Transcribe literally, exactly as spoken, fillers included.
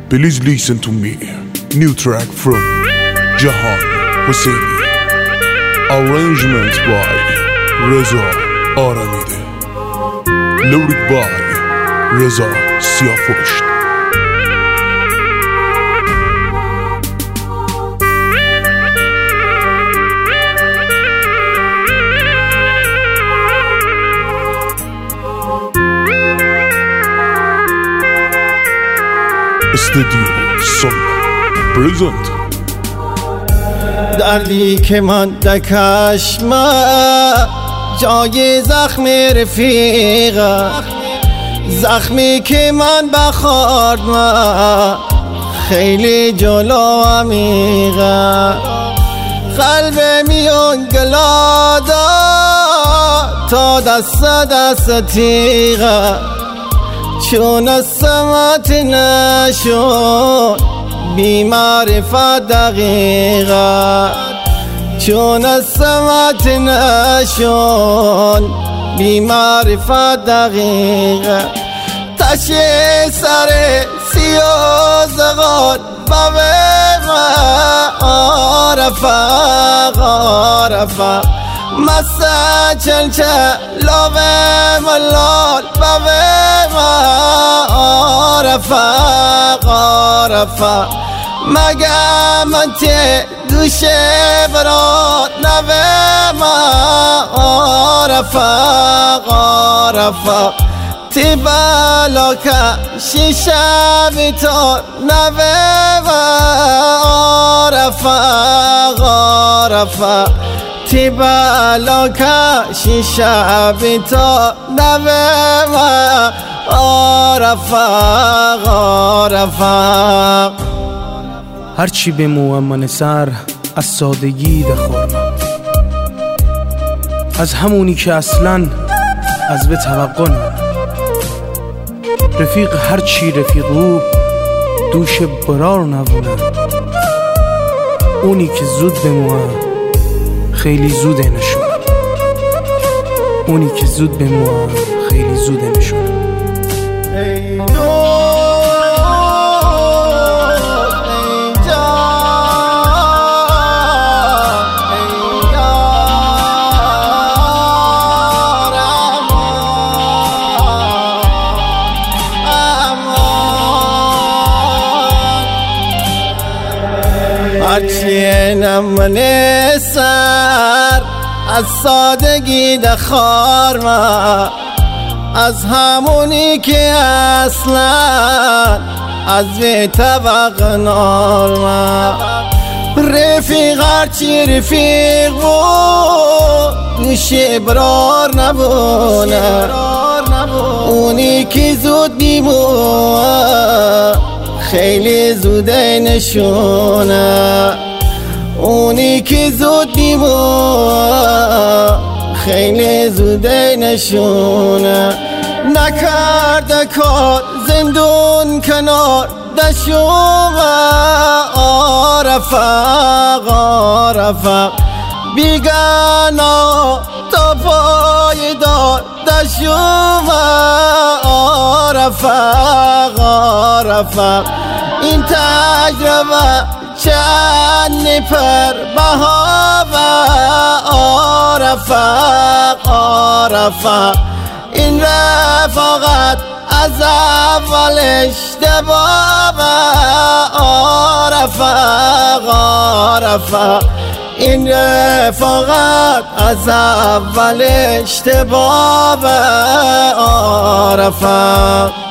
Please listen to me. New track from Jahan Hosseini. Arrangement by Reza Aramide. Lyric by Reza Siafosht. استودیو سونا پرزنت. دردی که من دکشمه جای زخم رفیقه، زخمی که من بخوردم خیلی جلو عمیقه. قلب میون گلادا تا دست دست تیغه، چون اسمت نشون بی معرفت دقیقه، چون اسمت نشون بی معرفت دقیقه. تشه سر سیازغان بابه ما عارفه عارفه مسا چلچه لابه ملال بابه ما عارفه عارفه مگه من ته گوشه برات نوه ما عارفه عارفه تی بالا که شیشه بیتار نوه ما عارفه عارفه تی بالا که شیشه بیتار نوه ما عارفه عارفه. هرچی بموام من سر از سادگی دخورم، از همونی که اصلا از به توقع نم. رفیق هرچی رفیقو دوش برار نبونم، اونی که زود بموام خیلی زوده نشون، اونی که زود بموام خیلی زوده نشون. هرچی نمونه سر از سادگی دخار ما، از همونی که اصلا از به طبق نار ما. رفیق هرچی رفیق بود گوشه برار نبونه، اونی که زود بیمونه خیلی زوده نشونه، اونی که زود بیمونه خیلی زوده نشونه. نکرده کار زندون کنار دشومه عارفه عارفه بیگانا تا پای دار دشومه عارفه عارفه. این تجربه چند پر بهابه عارفه عارفه. این رفاقت از اول اشتباهه عارفه عارفه. این رفاقت از اول اشتباهه عارفه.